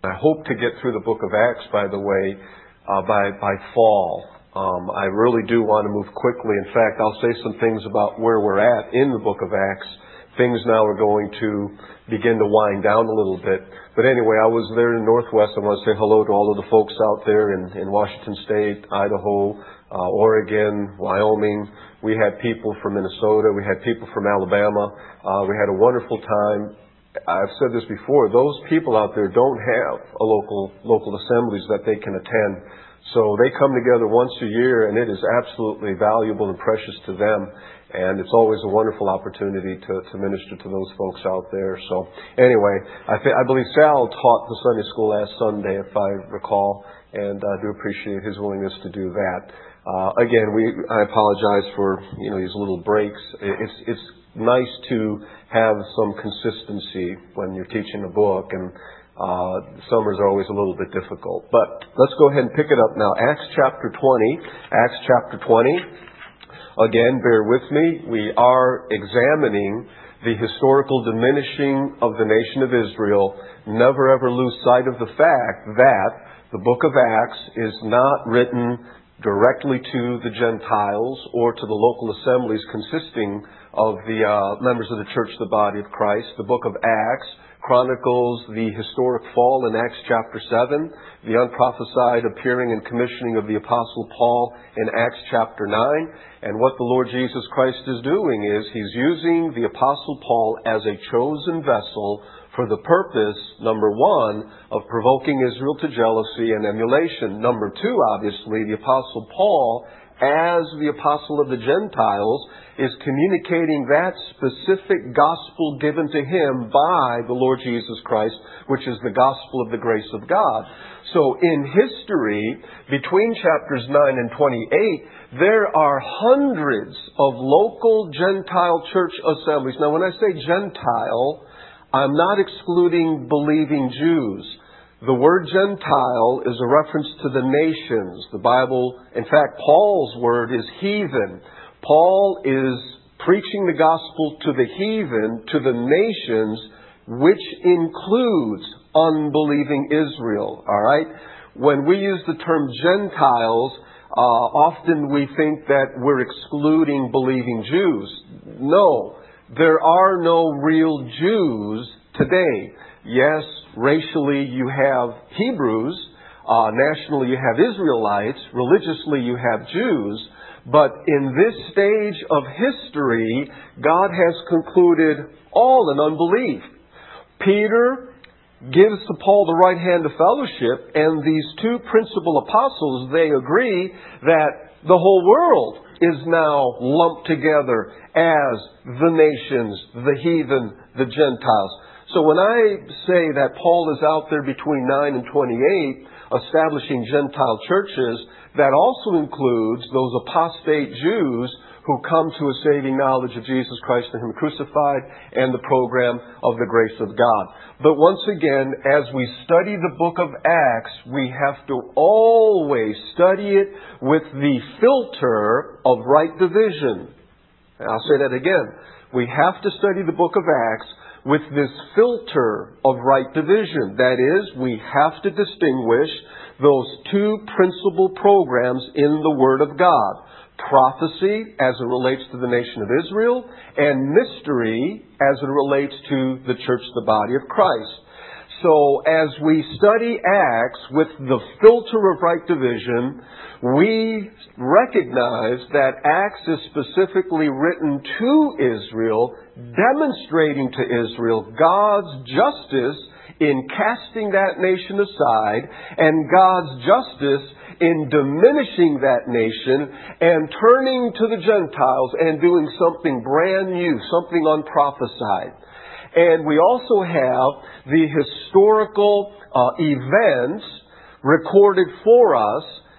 I hope to get through the book of Acts, by the way, by fall. I really do want to move quickly. In fact, I'll say some things about where we're at in the book of Acts. Things now are going to begin to wind down a little bit. But anyway, I was there in the Northwest. I want to say hello to all of the folks out there in Washington State, Idaho, Oregon, Wyoming. We had people from Minnesota. We had people from Alabama. We had a wonderful time. I've said this before. Those people out there don't have a local assemblies that they can attend. So they come together once a year, and it is absolutely valuable and precious to them. And it's always a wonderful opportunity to minister to those folks out there. So anyway, I believe Sal taught the Sunday school last Sunday, if I recall, and I do appreciate his willingness to do that. Again, I apologize for these little breaks. It's nice to have some consistency when you're teaching a book, and summers are always a little bit difficult. But let's go ahead and pick it up now. Acts chapter 20. Acts chapter 20. Again, bear with me. We are examining the historical diminishing of the nation of Israel. Never ever lose sight of the fact that the book of Acts is not written directly to the Gentiles or to the local assemblies consisting of the members of the church, the body of Christ. The book of Acts chronicles the historic fall in Acts chapter 7, the unprophesied appearing and commissioning of the Apostle Paul in Acts chapter 9. And what the Lord Jesus Christ is doing is He's using the Apostle Paul as a chosen vessel for the purpose, number one, of provoking Israel to jealousy and emulation. Number two, obviously, the Apostle Paul, as the Apostle of the Gentiles, is communicating that specific gospel given to him by the Lord Jesus Christ, which is the gospel of the grace of God. So in history, between chapters 9 and 28, there are hundreds of local Gentile church assemblies. Now, when I say Gentile, I'm not excluding believing Jews. The word Gentile is a reference to the nations. The Bible, in fact, Paul's word is heathen. Paul is preaching the gospel to the heathen, to the nations, which includes unbelieving Israel. All right? When we use the term Gentiles, often we think that we're excluding believing Jews. No, there are no real Jews today. Yes, racially you have Hebrews, nationally you have Israelites, religiously you have Jews, but in this stage of history, God has concluded all in unbelief. Peter gives to Paul the right hand of fellowship, and these two principal apostles, they agree that the whole world is now lumped together as the nations, the heathen, the Gentiles. So when I say that Paul is out there between 9 and 28 establishing Gentile churches, that also includes those apostate Jews who come to a saving knowledge of Jesus Christ and Him crucified and the program of the grace of God. But once again, as we study the book of Acts, we have to always study it with the filter of right division. And I'll say that again. We have to study the book of Acts with this filter of right division. That is, we have to distinguish those two principal programs in the Word of God. Prophecy as it relates to the nation of Israel, and mystery as it relates to the church, the body of Christ. So as we study Acts with the filter of right division, we recognize that Acts is specifically written to Israel, demonstrating to Israel God's justice in casting that nation aside, and God's justice in diminishing that nation and turning to the Gentiles and doing something brand new, something unprophesied. And we also have the historical events recorded for us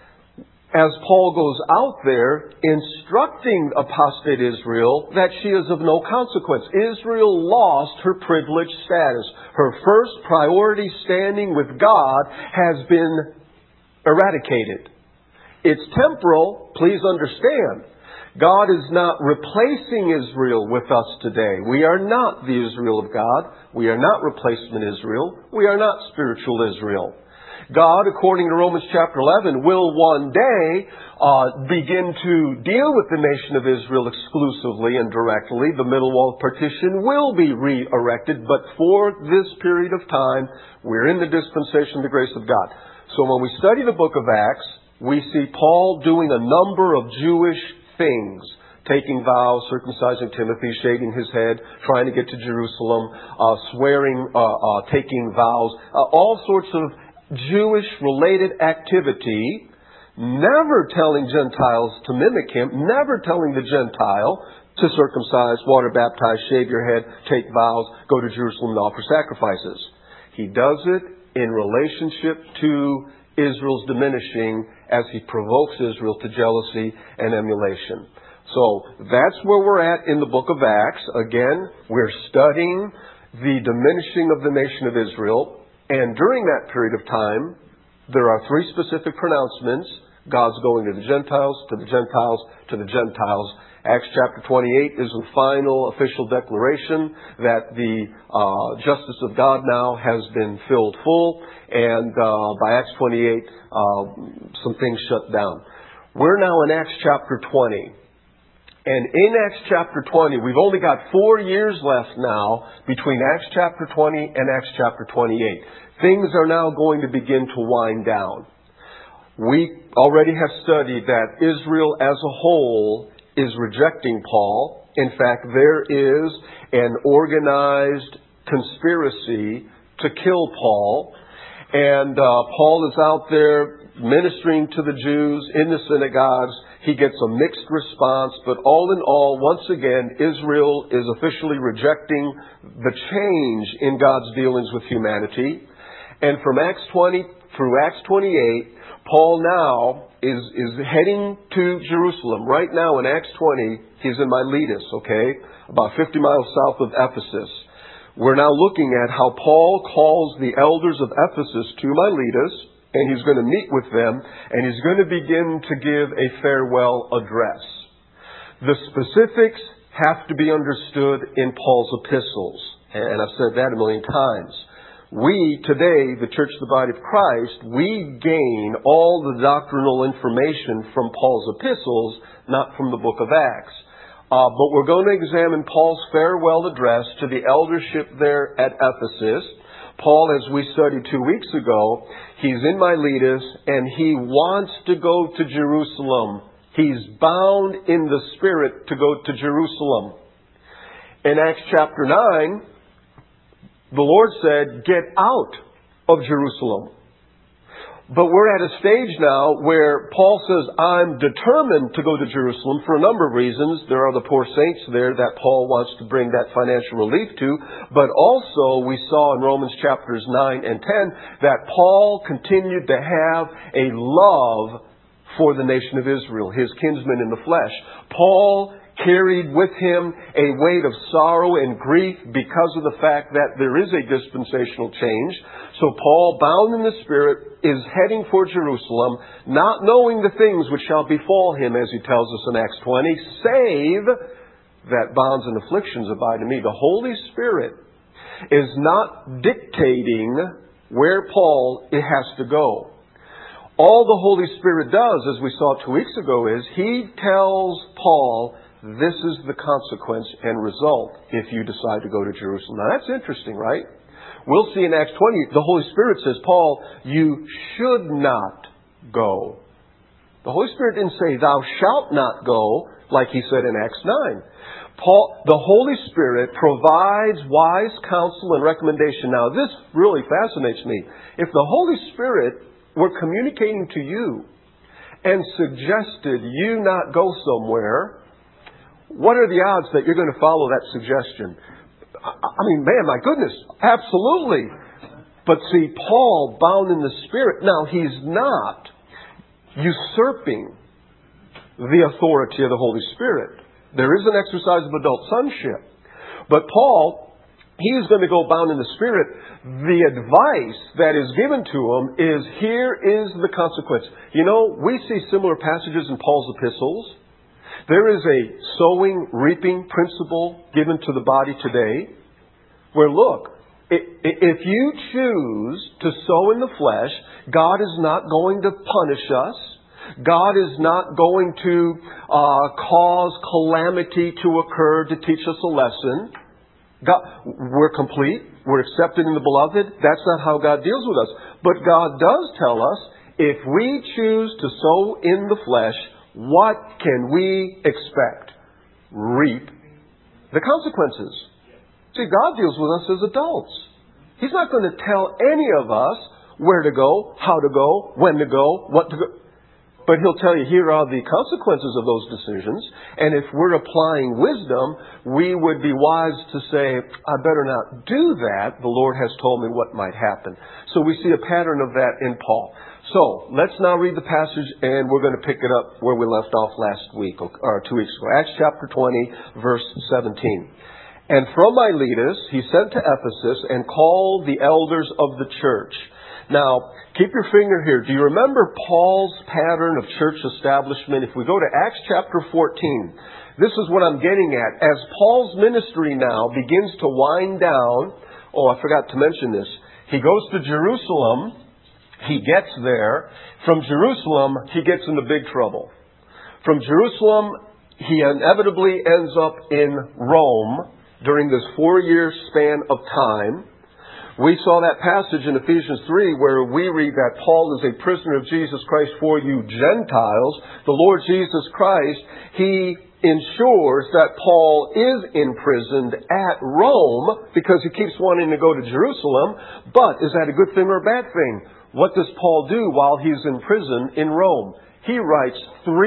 as Paul goes out there instructing apostate Israel that she is of no consequence. Israel lost her privileged status. Her first priority standing with God has been eradicated. It's temporal, please understand. God is not replacing Israel with us today. We are not the Israel of God. We are not replacement Israel. We are not spiritual Israel. God, according to Romans chapter 11, will one day begin to deal with the nation of Israel exclusively and directly. The middle wall of partition will be re-erected, but for this period of time, we're in the dispensation of the grace of God. So when we study the book of Acts, we see Paul doing a number of Jewish things. Taking vows, circumcising Timothy, shaving his head, trying to get to Jerusalem, swearing, taking vows, all sorts of Jewish-related activity, never telling Gentiles to mimic him, never telling the Gentile to circumcise, water baptize, shave your head, take vows, go to Jerusalem and offer sacrifices. He does it in relationship to Israel's diminishing as he provokes Israel to jealousy and emulation. So that's where we're at in the book of Acts. Again, we're studying the diminishing of the nation of Israel. And during that period of time, there are three specific pronouncements. God's going to the Gentiles, to the Gentiles, to the Gentiles. Acts chapter 28 is the final official declaration that the justice of God now has been filled full. And by Acts 28, some things shut down. We're now in Acts chapter 20. And in Acts chapter 20, we've only got 4 years left now between Acts chapter 20 and Acts chapter 28. Things are now going to begin to wind down. We already have studied that Israel as a whole is rejecting Paul. In fact, there is an organized conspiracy to kill Paul. And Paul is out there ministering to the Jews in the synagogues. He gets a mixed response, but all in all, once again, Israel is officially rejecting the change in God's dealings with humanity. And from Acts 20 through Acts 28, Paul now is heading to Jerusalem. Right now in Acts 20, he's in Miletus, about 50 miles south of Ephesus. We're now looking at how Paul calls the elders of Ephesus to Miletus, and he's going to meet with them, and he's going to begin to give a farewell address. The specifics have to be understood in Paul's epistles, and I've said that a million times. We, today, the Church of the Body of Christ, we gain all the doctrinal information from Paul's epistles, not from the book of Acts. But we're going to examine Paul's farewell address to the eldership there at Ephesus. Paul, as we studied 2 weeks ago, he's in Miletus and he wants to go to Jerusalem. He's bound in the Spirit to go to Jerusalem. In Acts chapter 9, the Lord said, "Get out of Jerusalem." But we're at a stage now where Paul says, I'm determined to go to Jerusalem for a number of reasons. There are the poor saints there that Paul wants to bring that financial relief to. But also we saw in Romans chapters 9 and 10 that Paul continued to have a love for the nation of Israel, his kinsmen in the flesh. Paul carried with him a weight of sorrow and grief because of the fact that there is a dispensational change. So Paul, bound in the Spirit, is heading for Jerusalem, not knowing the things which shall befall him, as he tells us in Acts 20, save that bonds and afflictions abide in me. The Holy Spirit is not dictating where Paul has to go. All the Holy Spirit does, as we saw 2 weeks ago, is he tells Paul, this is the consequence and result if you decide to go to Jerusalem. Now that's interesting, right? We'll see in Acts 20, the Holy Spirit says, Paul, you should not go. The Holy Spirit didn't say, thou shalt not go, like he said in Acts 9. The Holy Spirit provides wise counsel and recommendation. Now this really fascinates me. If the Holy Spirit were communicating to you and suggested you not go somewhere, what are the odds that you're going to follow that suggestion? I mean, man, my goodness, absolutely. But see, Paul, bound in the Spirit, now he's not usurping the authority of the Holy Spirit. There is an exercise of adult sonship. But Paul, he is going to go bound in the Spirit. The advice that is given to him is, here is the consequence. You know, we see similar passages in Paul's epistles. There is a sowing, reaping principle given to the body today where, look, if you choose to sow in the flesh, God is not going to punish us. God is not going to cause calamity to occur to teach us a lesson. God, we're complete. We're accepted in the beloved. That's not how God deals with us. But God does tell us, if we choose to sow in the flesh, what can we expect? Reap the consequences. See, God deals with us as adults. He's not going to tell any of us where to go, how to go, when to go, what to go. But He'll tell you, here are the consequences of those decisions. And if we're applying wisdom, we would be wise to say, I better not do that. The Lord has told me what might happen. So we see a pattern of that in Paul. So let's now read the passage, and we're going to pick it up where we left off last week, or 2 weeks ago. Acts chapter 20, verse 17. And from Miletus he sent to Ephesus and called the elders of the church. Now, keep your finger here. Do you remember Paul's pattern of church establishment? If we go to Acts chapter 14, this is what I'm getting at. As Paul's ministry now begins to wind down, I forgot to mention this. He goes to Jerusalem. He gets there. From Jerusalem, he gets into big trouble. From Jerusalem, he inevitably ends up in Rome during this 4-year span of time. We saw that passage in Ephesians 3 where we read that Paul is a prisoner of Jesus Christ for you Gentiles. The Lord Jesus Christ, He ensures that Paul is imprisoned at Rome because he keeps wanting to go to Jerusalem. But is that a good thing or a bad thing? What does Paul do while he's in prison in Rome? He writes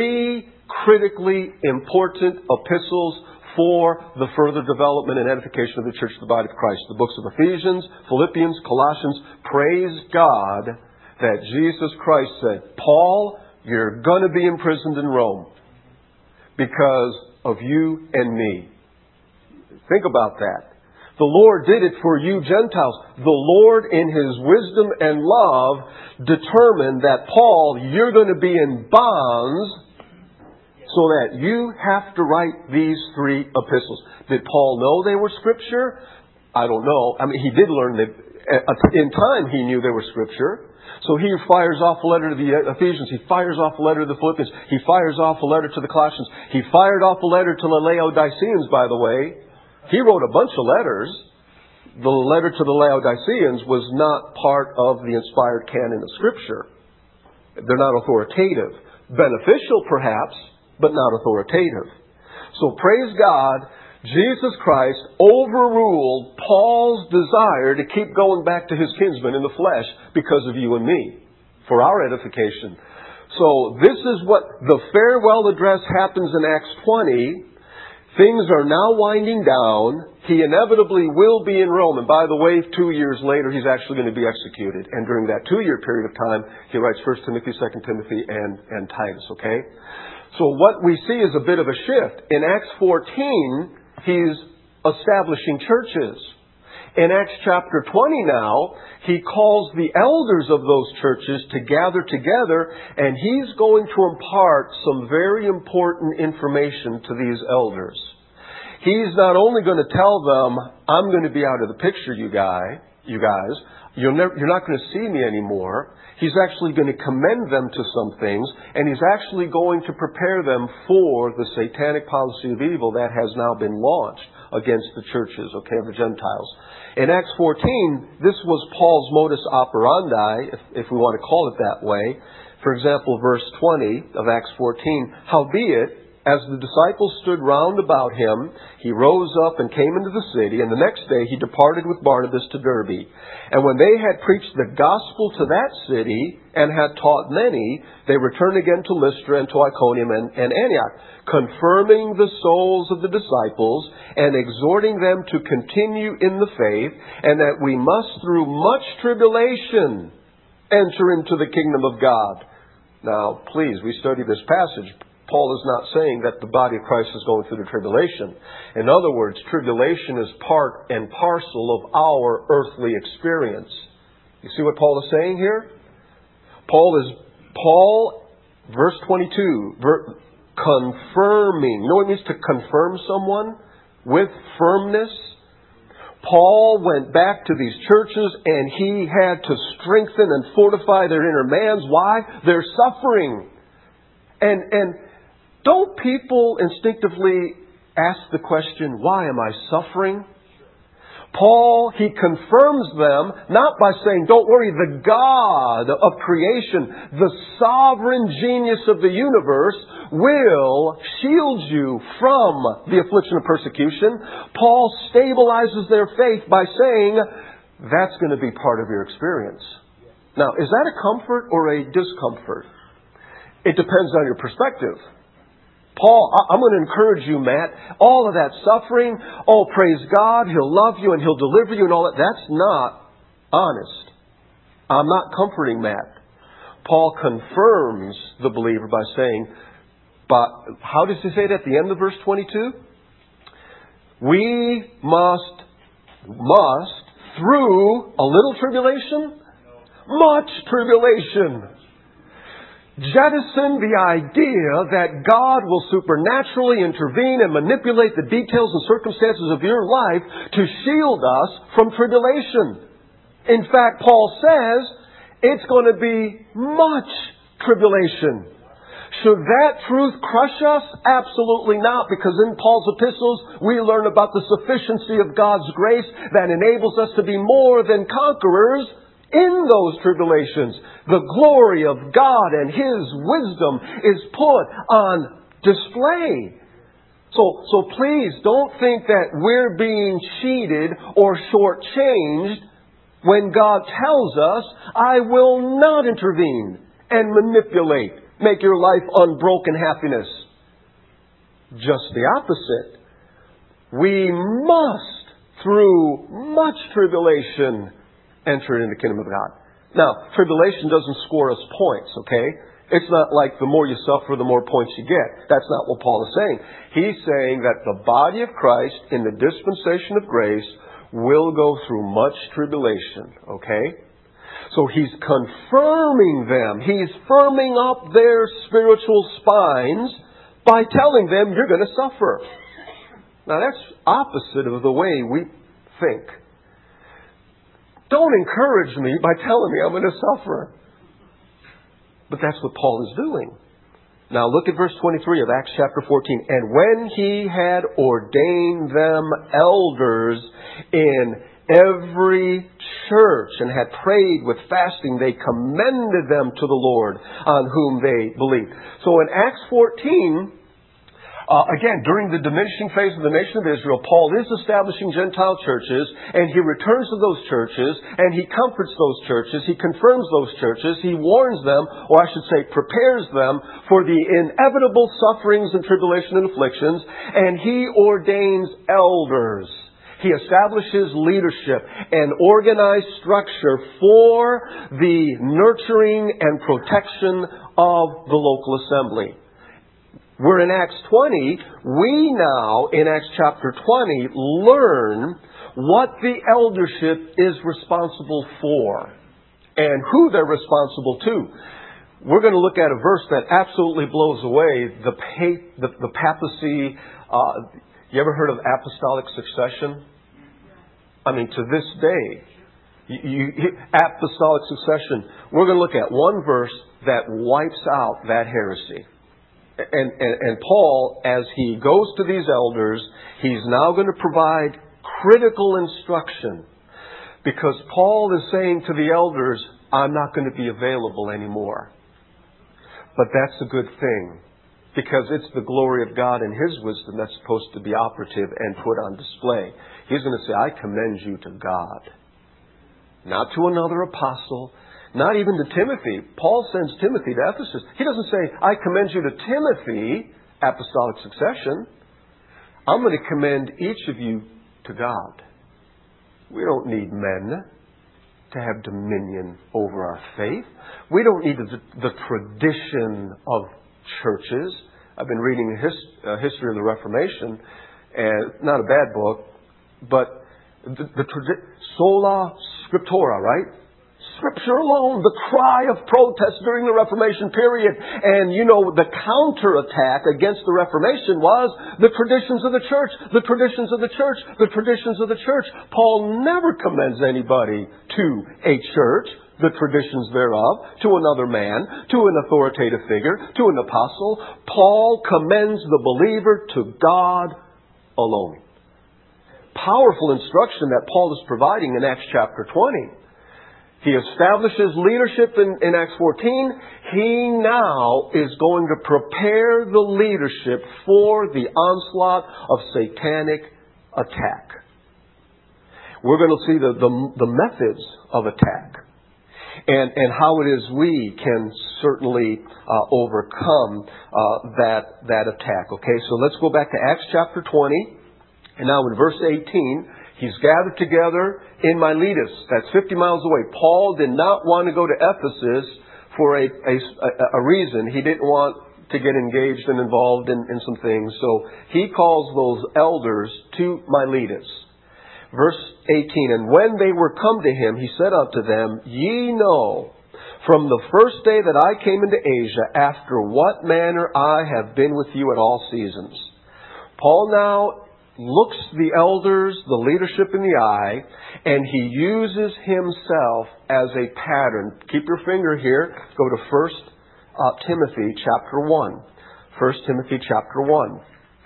3 critically important epistles for the further development and edification of the church of the body of Christ. The books of Ephesians, Philippians, Colossians. Praise God that Jesus Christ said, Paul, you're going to be imprisoned in Rome because of you and me. Think about that. The Lord did it for you Gentiles. The Lord, in His wisdom and love, determined that, Paul, you're going to be in bonds so that you have to write these 3 epistles. Did Paul know they were Scripture? I don't know. I mean, he did learn that in time he knew they were Scripture. So he fires off a letter to the Ephesians. He fires off a letter to the Philippians. He fires off a letter to the Colossians. He fired off a letter to the Laodiceans, by the way. He wrote a bunch of letters. The letter to the Laodiceans was not part of the inspired canon of Scripture. They're not authoritative. Beneficial, perhaps, but not authoritative. So praise God, Jesus Christ overruled Paul's desire to keep going back to his kinsmen in the flesh because of you and me, for our edification. So this is what the farewell address happens in Acts 20. Things are now winding down. He inevitably will be in Rome. And by the way, 2 years later, he's actually going to be executed. And during that 2-year period of time, he writes 1 Timothy, 2 Timothy, and Titus, okay? So what we see is a bit of a shift. In Acts 14, he's establishing churches. In Acts chapter 20 now, he calls the elders of those churches to gather together, and he's going to impart some very important information to these elders. He's not only going to tell them, I'm going to be out of the picture, you guys. You're not going to see me anymore. He's actually going to commend them to some things, and he's actually going to prepare them for the satanic policy of evil that has now been launched against the churches, of the Gentiles. In Acts 14, this was Paul's modus operandi, if we want to call it that way. For example, verse 20 of Acts 14, howbeit, as the disciples stood round about him, he rose up and came into the city, and the next day he departed with Barnabas to Derbe. And when they had preached the gospel to that city, and had taught many, they returned again to Lystra and to Iconium and Antioch, confirming the souls of the disciples, and exhorting them to continue in the faith, and that we must through much tribulation enter into the kingdom of God. Now, please, we study this passage. Paul is not saying that the body of Christ is going through the tribulation. In other words, tribulation is part and parcel of our earthly experience. You see what Paul is saying here? Paul, verse 22, confirming. You know what it means to confirm someone? With firmness. Paul went back to these churches and he had to strengthen and fortify their inner mans. Why? They're suffering. And don't people instinctively ask the question, why am I suffering? Paul, he confirms them not by saying, don't worry, the God of creation, the sovereign genius of the universe will shield you from the affliction of persecution. Paul stabilizes their faith by saying, that's going to be part of your experience. Now, is that a comfort or a discomfort? It depends on your perspective. Paul, I'm going to encourage you, Matt. All of that suffering, oh, praise God, He'll love you and He'll deliver you and all that. That's not honest. I'm not comforting Matt. Paul confirms the believer by saying, but how does he say it at the end of verse 22? We must, through a little tribulation, much tribulation, jettison the idea that God will supernaturally intervene and manipulate the details and circumstances of your life to shield us from tribulation. In fact, Paul says it's going to be much tribulation. Should that truth crush us? Absolutely not, because in Paul's epistles we learn about the sufficiency of God's grace that enables us to be more than conquerors in those tribulations. The glory of God and His wisdom is put on display. So please don't think that we're being cheated or shortchanged when God tells us, I will not intervene and manipulate, make your life unbroken happiness. Just the opposite. We must, through much tribulation, enter into the kingdom of God. Now, tribulation doesn't score us points, okay? It's not like the more you suffer, the more points you get. That's not what Paul is saying. He's saying that the body of Christ in the dispensation of grace will go through much tribulation, okay? So he's confirming them. He's firming up their spiritual spines by telling them you're going to suffer. Now, that's opposite of the way we think. Don't encourage me by telling me I'm going to suffer. But that's what Paul is doing. Now look at verse 23 of Acts chapter 14. And when he had ordained them elders in every church and had prayed with fasting, they commended them to the Lord on whom they believed. So in Acts 14, again, during the diminishing phase of the nation of Israel, Paul is establishing Gentile churches, and he returns to those churches, and he comforts those churches, he confirms those churches, he warns them, or I should say prepares them for the inevitable sufferings and tribulation and afflictions, and he ordains elders. He establishes leadership and organized structure for the nurturing and protection of the local assembly. We're in Acts 20. We now, in Acts chapter 20, learn what the eldership is responsible for and who they're responsible to. We're going to look at a verse that absolutely blows away the papacy. You ever heard of apostolic succession? I mean, to this day, apostolic succession. We're going to look at one verse that wipes out that heresy. And Paul, as he goes to these elders, he's now going to provide critical instruction. Because Paul is saying to the elders, I'm not going to be available anymore. But that's a good thing. Because it's the glory of God and His wisdom that's supposed to be operative and put on display. He's going to say, I commend you to God. Not to another apostle. Not even to Timothy. Paul sends Timothy to Ephesus. He doesn't say, I commend you to Timothy, apostolic succession. I'm going to commend each of you to God. We don't need men to have dominion over our faith. We don't need the tradition of churches. I've been reading a history of the Reformation, and not a bad book, but the sola scriptura, right? Scripture alone, the cry of protest during the Reformation period. And the counterattack against the Reformation was the traditions of the church, the traditions of the church, the traditions of the church. Paul never commends anybody to a church, the traditions thereof, to another man, to an authoritative figure, to an apostle. Paul commends the believer to God alone. Powerful instruction that Paul is providing in Acts chapter 20. He establishes leadership in Acts 14. He now is going to prepare the leadership for the onslaught of satanic attack. We're going to see the methods of attack and how it is we can certainly overcome that attack. Okay, so let's go back to Acts chapter 20. And now in verse 18, he's gathered together in Miletus. That's 50 miles away. Paul did not want to go to Ephesus for a reason. He didn't want to get engaged and involved in some things. So he calls those elders to Miletus. Verse 18, and when they were come to him, he said unto them, Ye know from the first day that I came into Asia, after what manner I have been with you at all seasons. Paul now looks the elders, the leadership in the eye, and he uses himself as a pattern. Keep your finger here. Go to 1 Timothy chapter 1. 1 Timothy chapter 1.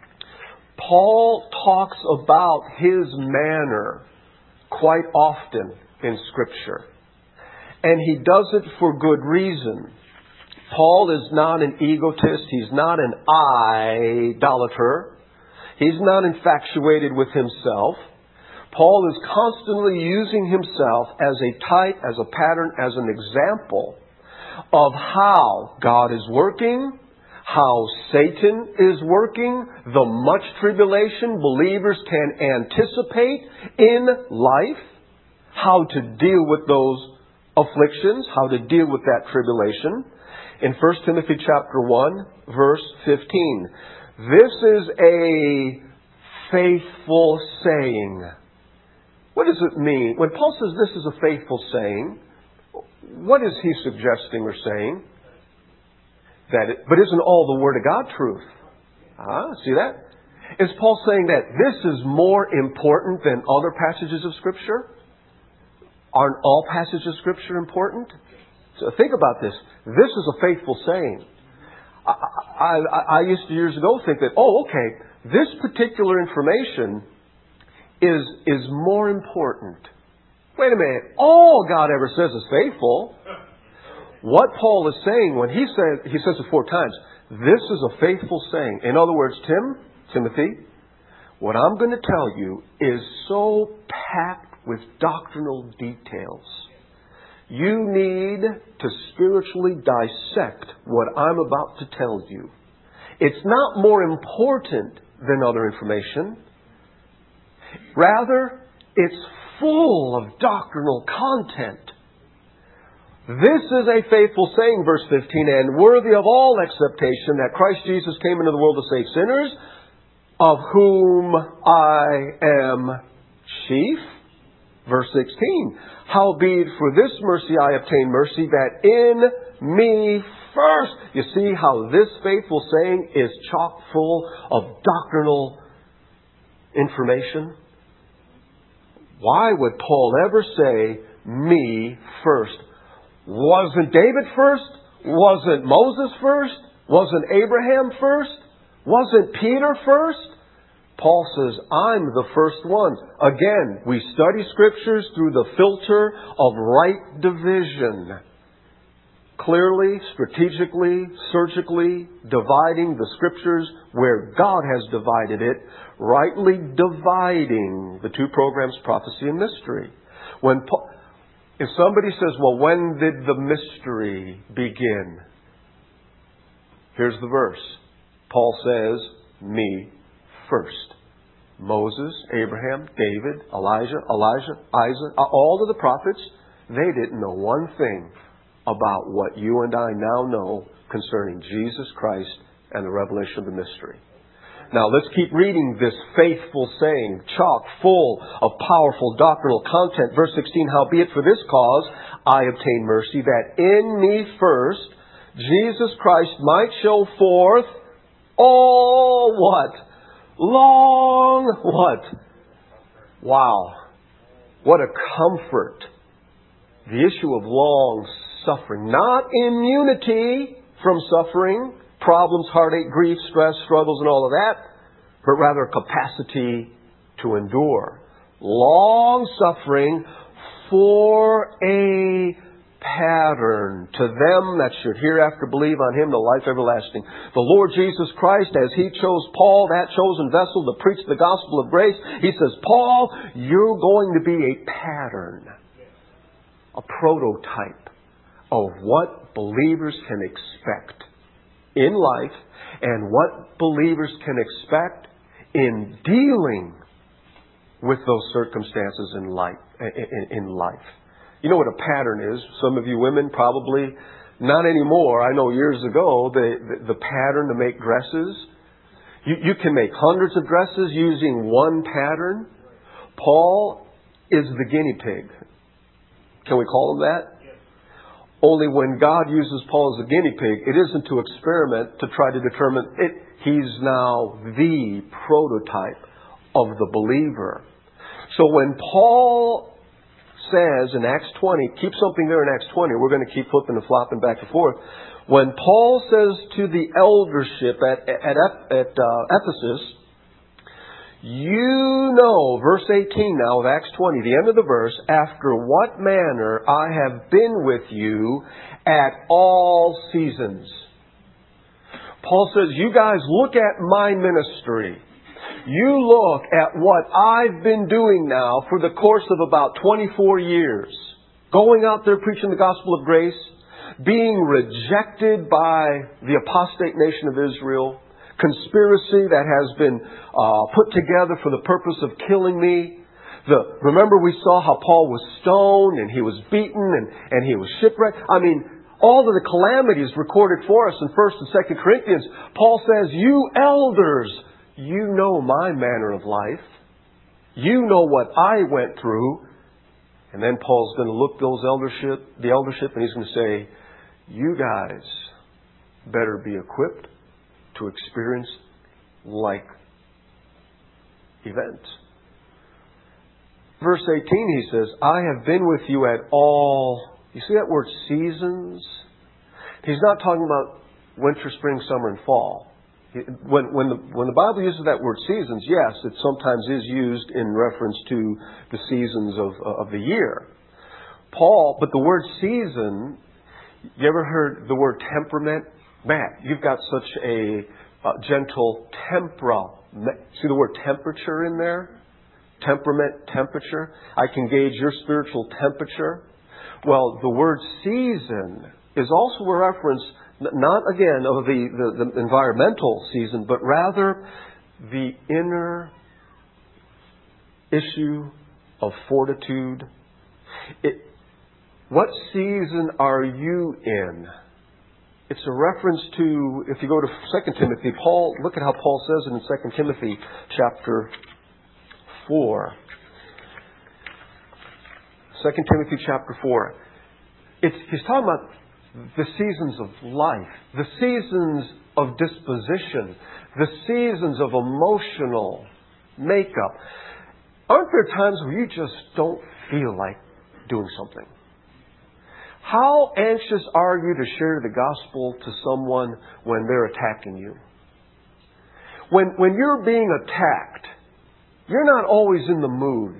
Paul talks about his manner quite often in Scripture. And he does it for good reason. Paul is not an egotist. He's not an idolater. He's not infatuated with himself. Paul is constantly using himself as a type, as a pattern, as an example of how God is working, how Satan is working, the much tribulation believers can anticipate in life, how to deal with those afflictions, how to deal with that tribulation. In 1 Timothy chapter 1, verse 15. This is a faithful saying. What does it mean? When Paul says this is a faithful saying, what is he suggesting or saying? But isn't all the Word of God truth? See that? Is Paul saying that this is more important than other passages of Scripture? Aren't all passages of Scripture important? So think about this. This is a faithful saying. I used to years ago think that, this particular information is more important. Wait a minute. All God ever says is faithful. What Paul is saying when he says it 4 times, this is a faithful saying. In other words, Timothy, what I'm going to tell you is so packed with doctrinal details. You need to spiritually dissect what I'm about to tell you. It's not more important than other information. Rather, it's full of doctrinal content. This is a faithful saying, verse 15, and worthy of all acceptation that Christ Jesus came into the world to save sinners, of whom I am chief. Verse 16, howbeit for this mercy I obtain mercy, that in me first. You see how this faithful saying is chock full of doctrinal information? Why would Paul ever say, me first? Wasn't David first? Wasn't Moses first? Wasn't Abraham first? Wasn't Peter first? Paul says, I'm the first one. Again, we study Scriptures through the filter of right division. Clearly, strategically, surgically dividing the Scriptures where God has divided it, rightly dividing the 2 programs, prophecy and mystery. If somebody says, well, when did the mystery begin? Here's the verse. Paul says, me first. Moses, Abraham, David, Elijah, Isaac, all of the prophets, they didn't know one thing about what you and I now know concerning Jesus Christ and the revelation of the mystery. Now let's keep reading this faithful saying, chock full of powerful doctrinal content. Verse 16, howbeit for this cause I obtain mercy, that in me first Jesus Christ might show forth all what? Long what? Wow. What a comfort. The issue of long suffering. Not immunity from suffering, problems, heartache, grief, stress, struggles, and all of that, but rather capacity to endure. Long suffering for a pattern to them that should hereafter believe on Him the life everlasting. The Lord Jesus Christ, as He chose Paul, that chosen vessel, to preach the gospel of grace, He says, Paul, you're going to be a pattern, a prototype of what believers can expect in life and what believers can expect in dealing with those circumstances in life. You know what a pattern is? Some of you women probably not anymore. I know years ago the pattern to make dresses. You can make hundreds of dresses using one pattern. Paul is the guinea pig. Can we call him that? Only when God uses Paul as a guinea pig, it isn't to experiment, to try to determine it. He's now the prototype of the believer. So when Paul says in Acts 20, keep something there in Acts 20, we're going to keep flipping and flopping back and forth. When Paul says to the eldership at Ephesus, you know, verse 18 now of Acts 20, the end of the verse, after what manner I have been with you at all seasons. Paul says, you guys look at my ministry. You look at what I've been doing now for the course of about 24 years. Going out there preaching the gospel of grace, being rejected by the apostate nation of Israel, conspiracy that has been put together for the purpose of killing me. Remember we saw how Paul was stoned and he was beaten and he was shipwrecked. I mean, all of the calamities recorded for us in 1st and 2nd Corinthians. Paul says, you elders, you know my manner of life. You know what I went through. And then Paul's going to look the eldership, and he's going to say, you guys better be equipped to experience like events. Verse 18, he says, I have been with you at all. You see that word seasons? He's not talking about winter, spring, summer, and fall. When the Bible uses that word seasons, yes, it sometimes is used in reference to the seasons of the year. But the word season, you ever heard the word temperament? Matt, you've got such a gentle See the word temperature in there? Temperament, temperature. I can gauge your spiritual temperature. Well, the word season is also a reference, not again of the environmental season, but rather the inner issue of fortitude. What season are you in? It's a reference to, if you go to 2 Timothy, look at how Paul says it in 2 Timothy chapter 4. 2 Timothy chapter 4. He's talking about the seasons of life, the seasons of disposition, the seasons of emotional makeup. Aren't there times where you just don't feel like doing something? How anxious are you to share the gospel to someone when they're attacking you? When you're being attacked, you're not always in the mood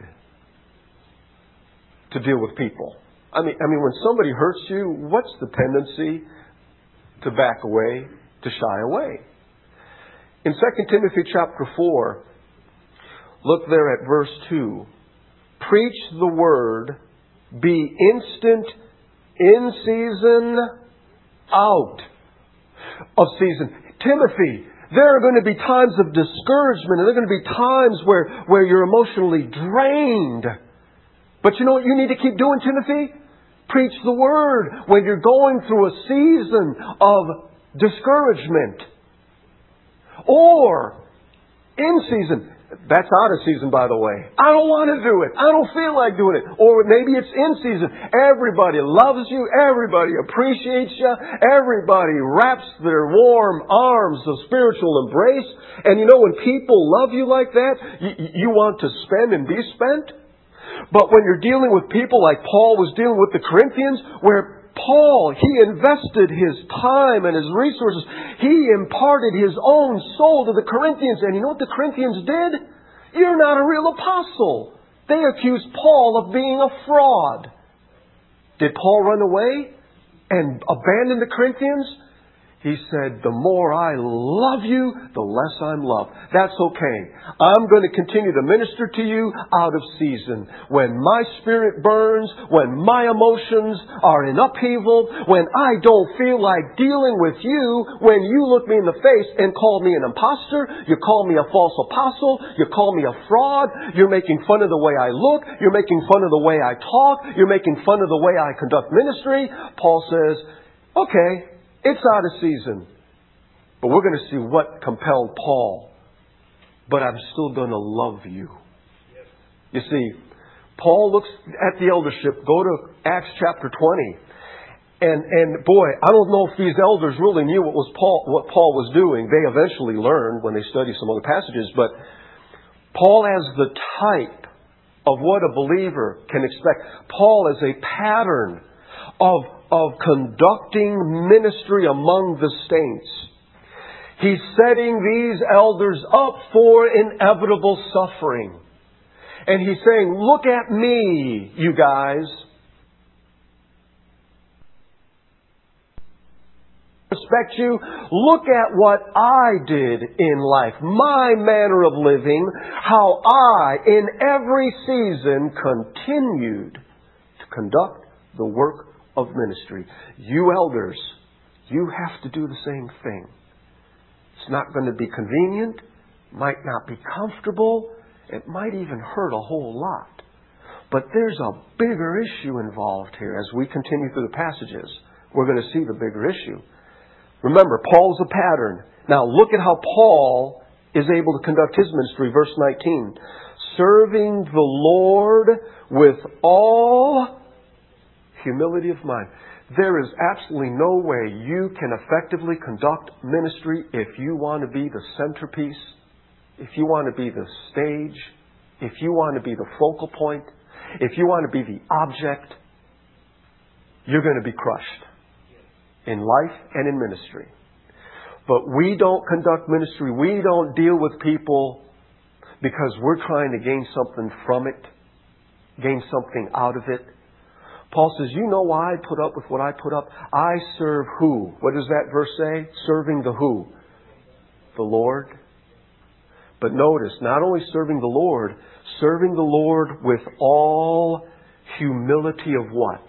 to deal with people. I mean, when somebody hurts you, what's the tendency? To back away, to shy away. In 2 Timothy chapter 4, look there at verse 2. Preach the word, be instant in season, out of season. Timothy, there are going to be times of discouragement, and there are going to be times where you're emotionally drained. But you know what you need to keep doing, Timothy? Preach the word when you're going through a season of discouragement. Or In season. That's out of season, by the way. I don't want to do it. I don't feel like doing it. Or maybe it's in season. Everybody loves you. Everybody appreciates you. Everybody wraps their warm arms of spiritual embrace. And you know, when people love you like that, you want to spend and be spent. But when you're dealing with people like Paul was dealing with the Corinthians, where Paul, he invested his time and his resources. He imparted his own soul to the Corinthians. And you know what the Corinthians did? You're not a real apostle. They accused Paul of being a fraud. Did Paul run away and abandon the Corinthians? He said, the more I love you, the less I'm loved. That's okay. I'm going to continue to minister to you out of season. When my spirit burns, when my emotions are in upheaval, when I don't feel like dealing with you, when you look me in the face and call me an imposter, you call me a false apostle, you call me a fraud, you're making fun of the way I look, you're making fun of the way I talk, you're making fun of the way I conduct ministry, Paul says, okay, it's out of season. But we're going to see what compelled Paul. But I'm still going to love you. You see, Paul looks at the eldership. Go to Acts chapter 20. And boy, I don't know if these elders really knew what Paul was doing. They eventually learned when they studied some other passages. But Paul as the type of what a believer can expect. Paul as a pattern of conducting ministry among the saints. He's setting these elders up for inevitable suffering. And he's saying, look at me, you guys. Respect you. Look at what I did in life. My manner of living. How I, in every season, continued to conduct the work of ministry. You elders, you have to do the same thing. It's not going to be convenient, might not be comfortable, it might even hurt a whole lot. But there's a bigger issue involved here. As we continue through the passages, we're going to see the bigger issue. Remember, Paul's a pattern. Now look at how Paul is able to conduct his ministry. Verse 19. Serving the Lord with all humility of mind. There is absolutely no way you can effectively conduct ministry if you want to be the centerpiece, if you want to be the stage, if you want to be the focal point, if you want to be the object. You're going to be crushed in life and in ministry. But we don't conduct ministry. We don't deal with people because we're trying to gain something from it, gain something out of it. Paul says, you know why I put up with what I put up? I serve who? What does that verse say? Serving the who? The Lord. But notice, not only serving the Lord with all humility of what?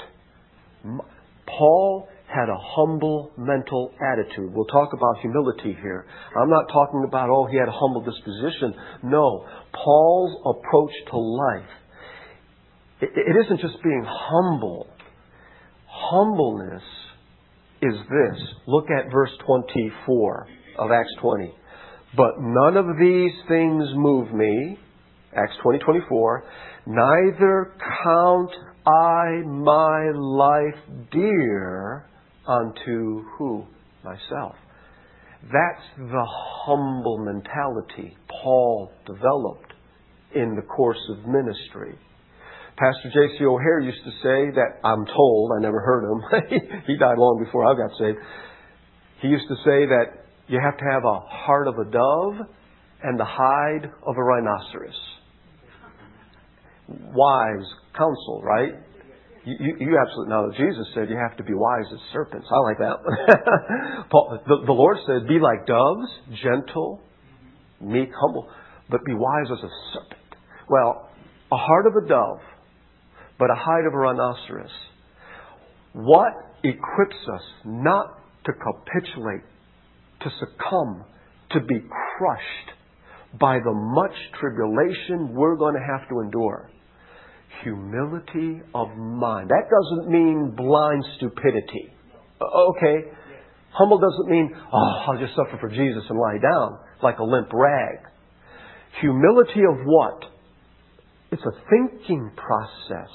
Paul had a humble mental attitude. We'll talk about humility here. I'm not talking about, he had a humble disposition. No. Paul's approach to life, it isn't just being humble. Humbleness is this. Look at verse 24 of Acts 20. But none of these things move me. Acts 20:24. Neither count I my life dear unto who? Myself. That's the humble mentality Paul developed in the course of ministry. Pastor J.C. O'Hare used to say that, I'm told, I never heard him, he died long before I got saved. He used to say that you have to have a heart of a dove and the hide of a rhinoceros. Wise counsel, right? You absolutely know. Jesus said you have to be wise as serpents. I like that one. The Lord said, be like doves, gentle, meek, humble, but be wise as a serpent. Well, a heart of a dove, but a hide of a rhinoceros. What equips us not to capitulate, to succumb, to be crushed by the much tribulation we're going to have to endure? Humility of mind. That doesn't mean blind stupidity. Okay. Humble doesn't mean, I'll just suffer for Jesus and lie down like a limp rag. Humility of what? It's a thinking process.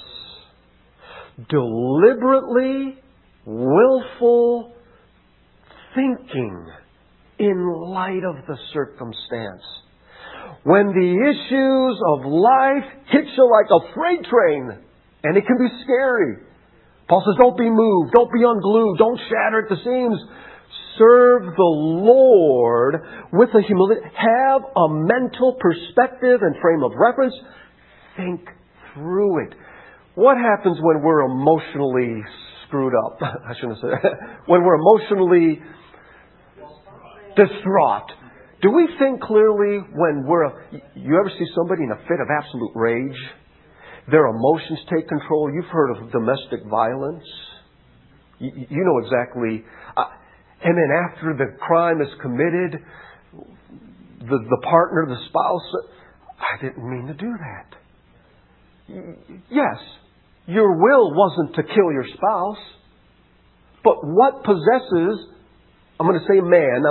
Deliberately, willful thinking in light of the circumstance. When the issues of life hit you like a freight train, and it can be scary. Paul says, don't be moved, don't be unglued, don't shatter at the seams. Serve the Lord with a humility. Have a mental perspective and frame of reference. Think through it. What happens when we're emotionally screwed up? I shouldn't say that. When we're emotionally distraught. Do we think clearly when you ever see somebody in a fit of absolute rage? Their emotions take control. You've heard of domestic violence. You know exactly. And then after the crime is committed, the partner, the spouse, I didn't mean to do that. Yes, your will wasn't to kill your spouse. But what possesses, I'm going to say man,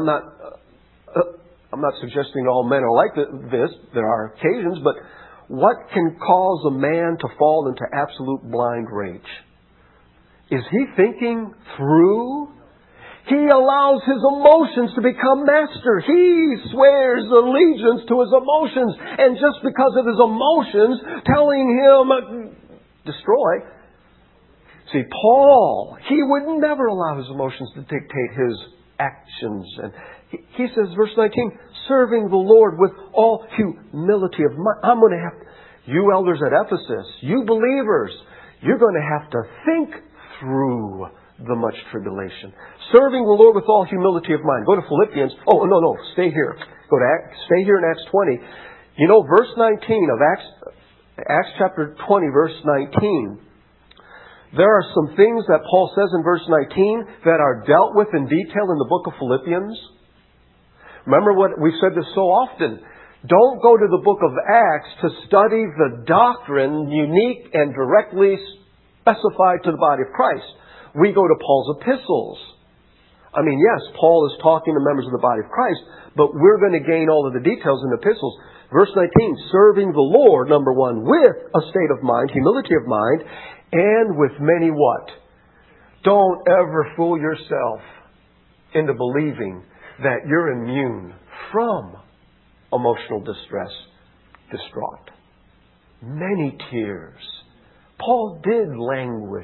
I'm not suggesting all men are like this. There are occasions, but what can cause a man to fall into absolute blind rage? Is he thinking through? He allows his emotions to become master. He swears allegiance to his emotions. And just because of his emotions telling him, destroy. See, Paul, he would never allow his emotions to dictate his actions. And he says, verse 19, serving the Lord with all humility of mind. I'm going to have, you elders at Ephesus, you believers, you're going to have to think through the much tribulation. Serving the Lord with all humility of mind. Go to Philippians. Oh, no, stay here. Stay here in Acts 20. You know, verse 19 of Acts chapter 20, verse 19. There are some things that Paul says in verse 19 that are dealt with in detail in the book of Philippians. Remember what we've said this so often. Don't go to the book of Acts to study the doctrine unique and directly specified to the body of Christ. We go to Paul's epistles. I mean, yes, Paul is talking to members of the body of Christ, but we're going to gain all of the details in the epistles. Verse 19, serving the Lord, number one, with a state of mind, humility of mind, and with many what? Don't ever fool yourself into believing that you're immune from emotional distress, distraught. Many tears. Paul did languish.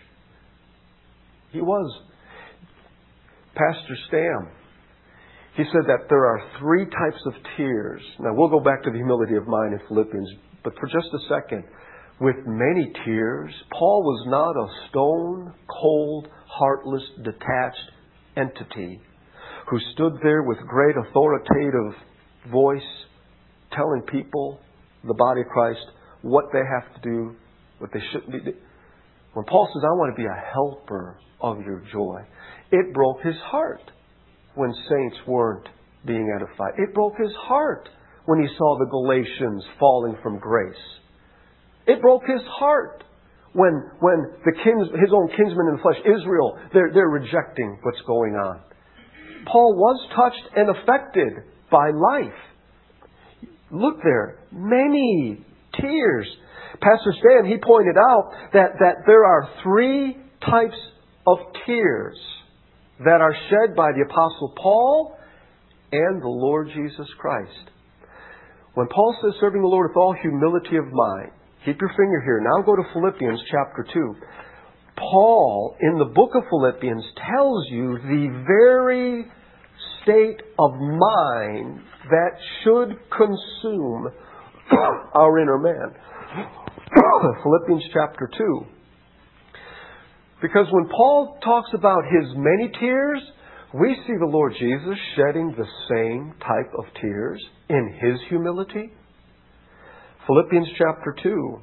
He was. Pastor Stam, he said that there are three types of tears. Now we'll go back to the humility of mind in Philippians, but for just a second, with many tears, Paul was not a stone, cold, heartless, detached entity who stood there with great authoritative voice telling people, the body of Christ, what they have to do, what they shouldn't be doing. When Paul says, I want to be a helper of your joy, it broke his heart when saints weren't being edified. It broke his heart when he saw the Galatians falling from grace. It broke his heart when his own kinsmen in the flesh, Israel, they're rejecting what's going on. Paul was touched and affected by life. Look there, many tears. Pastor Stan, he pointed out that there are three types of tears that are shed by the Apostle Paul and the Lord Jesus Christ. When Paul says serving the Lord with all humility of mind, keep your finger here. Now go to Philippians chapter 2. Paul, in the book of Philippians, tells you the very state of mind that should consume our inner man. Philippians chapter 2. Because when Paul talks about his many tears, we see the Lord Jesus shedding the same type of tears in His humility. Philippians chapter 2.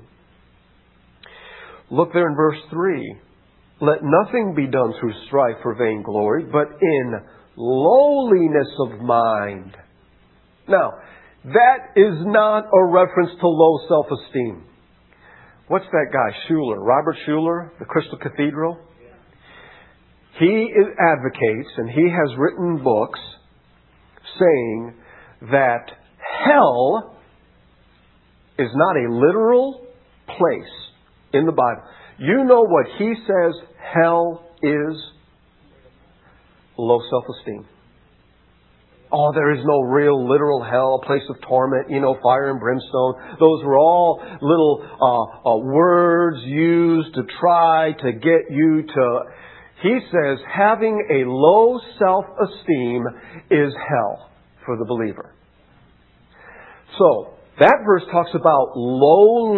Look there in verse 3. Let nothing be done through strife or vainglory, but in lowliness of mind. Now, that is not a reference to low self-esteem. What's that guy, Schuller? Robert Schuller, the Crystal Cathedral? He advocates, and he has written books saying that hell is not a literal place in the Bible. You know what he says hell is? Low self-esteem. Oh, there is no real literal hell, a place of torment, fire and brimstone. Those were all little words used to try to get you to... He says having a low self-esteem is hell for the believer. So, that verse talks about low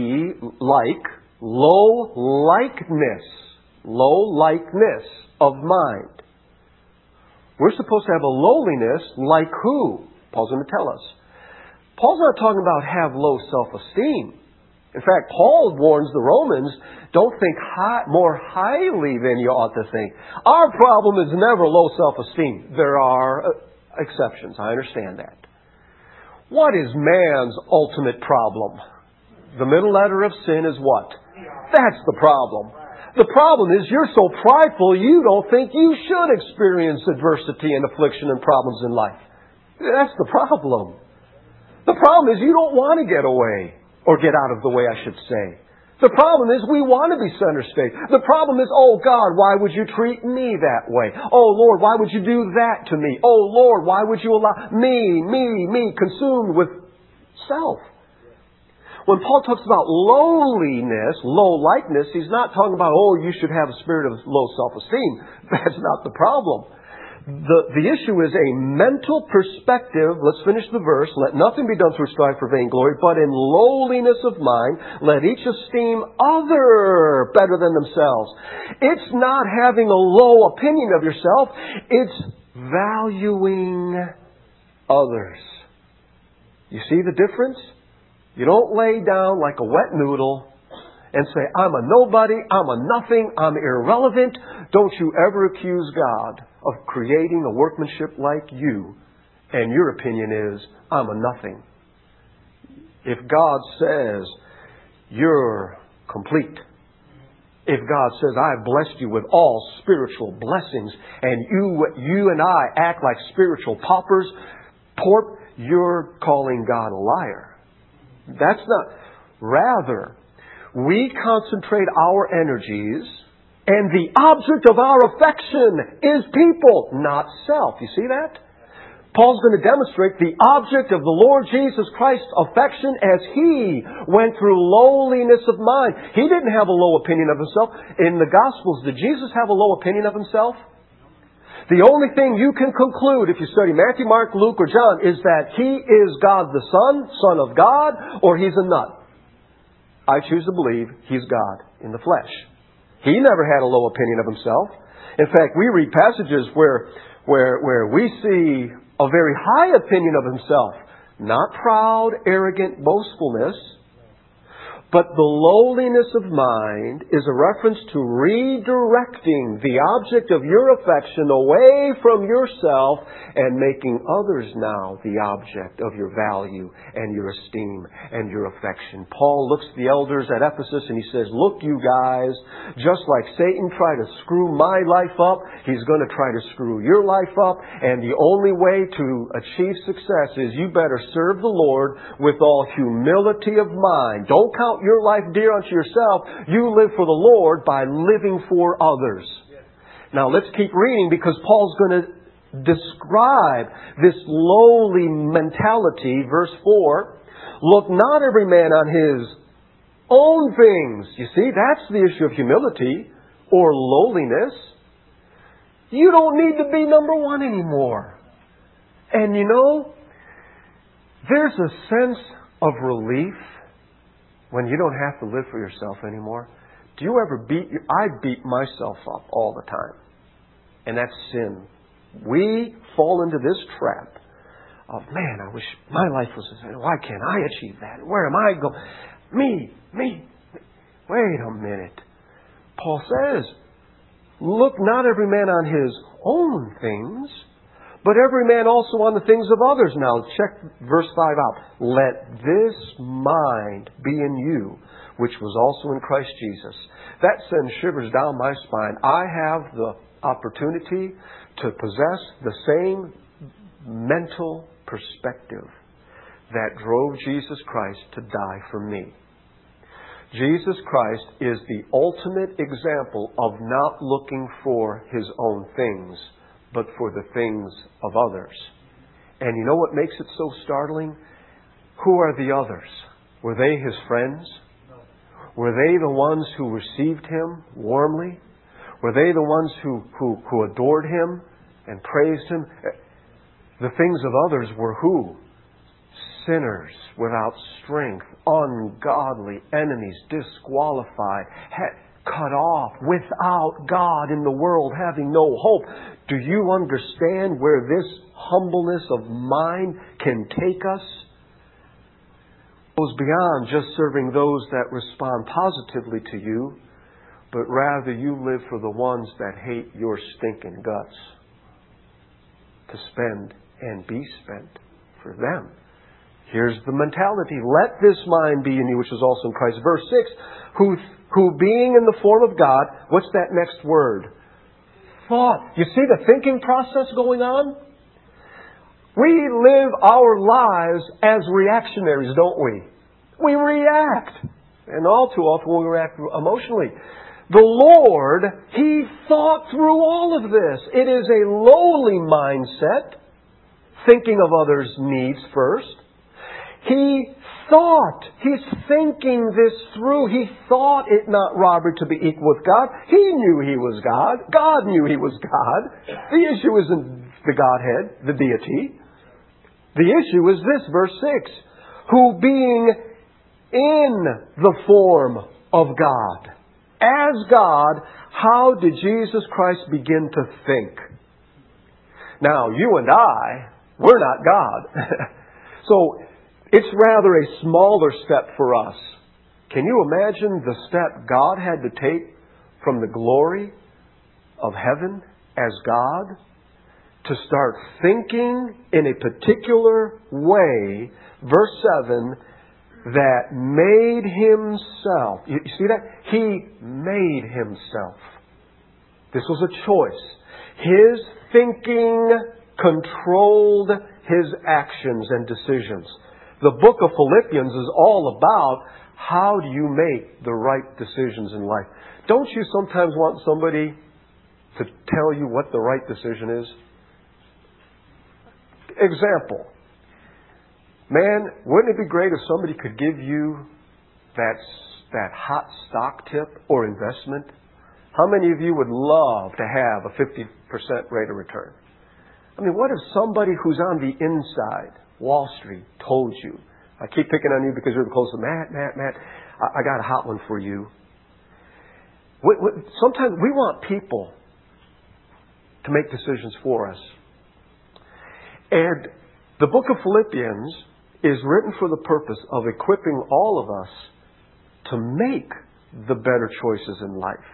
likeness of mind. We're supposed to have a lowliness like who? Paul's going to tell us. Paul's not talking about have low self-esteem. In fact, Paul warns the Romans, don't think more highly than you ought to think. Our problem is never low self-esteem. There are exceptions. I understand that. What is man's ultimate problem? The middle letter of sin is what? That's the problem. The problem is you're so prideful you don't think you should experience adversity and affliction and problems in life. That's the problem. The problem is you don't want to get away. Or get out of the way, I should say. The problem is we want to be center stage. The problem is, oh God, why would you treat me that way? Oh Lord, why would you do that to me? Oh Lord, why would you allow me, consumed with self? When Paul talks about lowliness, low likeness, he's not talking about, oh, you should have a spirit of low self-esteem. That's not the problem. The issue is a mental perspective. Let's finish the verse. Let nothing be done through strife for vainglory, but in lowliness of mind, let each esteem other better than themselves. It's not having a low opinion of yourself. It's valuing others. You see the difference? You don't lay down like a wet noodle and say, I'm a nobody, I'm a nothing, I'm irrelevant. Don't you ever accuse God of creating a workmanship like you, and your opinion is, I'm a nothing. If God says, you're complete. If God says, I have blessed you with all spiritual blessings, and you and I act like spiritual paupers, you're calling God a liar. That's not. Rather, we concentrate our energies, and the object of our affection is people, not self. You see that? Paul's going to demonstrate the object of the Lord Jesus Christ's affection as He went through lowliness of mind. He didn't have a low opinion of Himself. In the Gospels, did Jesus have a low opinion of Himself? The only thing you can conclude if you study Matthew, Mark, Luke, or John is that He is God the Son, Son of God, or He's a nut. I choose to believe He's God in the flesh. He never had a low opinion of Himself. In fact, we read passages where we see a very high opinion of Himself. Not proud, arrogant boastfulness, but the lowliness of mind is a reference to redirecting the object of your affection away from yourself and making others now the object of your value and your esteem and your affection. Paul looks at the elders at Ephesus and he says, look, you guys, just like Satan tried to screw my life up, he's going to try to screw your life up. And the only way to achieve success is you better serve the Lord with all humility of mind. Don't count your life dear unto yourself. You live for the Lord by living for others. Now let's keep reading because Paul's going to describe this lowly mentality. Verse 4, look not every man on his own things. You see, that's the issue of humility or lowliness. You don't need to be number one anymore. And there's a sense of relief when you don't have to live for yourself anymore. Do you ever I beat myself up all the time. And that's sin. We fall into this trap of, man, I wish my life was this. Why can't I achieve that? Where am I going? Me. Wait a minute. Paul says, look not every man on his own things, but every man also on the things of others. Now, check verse 5 out. Let this mind be in you, which was also in Christ Jesus. That sends shivers down my spine. I have the opportunity to possess the same mental perspective that drove Jesus Christ to die for me. Jesus Christ is the ultimate example of not looking for His own things, but for the things of others. And you know what makes it so startling? Who are the others? Were they His friends? Were they the ones who received Him warmly? Were they the ones who adored Him and praised Him? The things of others were who? Sinners without strength, ungodly, enemies, disqualified, cut off, without God in the world, having no hope. Do you understand where this humbleness of mind can take us? It goes beyond just serving those that respond positively to you, but rather you live for the ones that hate your stinking guts, to spend and be spent for them. Here's the mentality. Let this mind be in you, which was also in Christ. Verse 6, who being in the form of God, what's that next word? Thought. You see the thinking process going on? We live our lives as reactionaries, don't we? We react. And all too often we react emotionally. The Lord, He thought through all of this. It is a lowly mindset, thinking of others' needs first. He thought. He's thinking this through. He thought it not robbery to be equal with God. He knew He was God. God knew He was God. The issue isn't the Godhead, the deity. The issue is this, verse 6. Who being in the form of God. As God, how did Jesus Christ begin to think? Now, you and I, we're not God. So, it's rather a smaller step for us. Can you imagine the step God had to take from the glory of heaven as God to start thinking in a particular way, verse 7, that made Himself. You see that? He made Himself. This was a choice. His thinking controlled His actions and decisions. The book of Philippians is all about how do you make the right decisions in life. Don't you sometimes want somebody to tell you what the right decision is? Example. Man, wouldn't it be great if somebody could give you that hot stock tip or investment? How many of you would love to have a 50% rate of return? I mean, what if somebody who's on the inside, Wall Street, told you, I keep picking on you because you're the closest, Matt, I got a hot one for you. Sometimes we want people to make decisions for us. And the book of Philippians is written for the purpose of equipping all of us to make the better choices in life.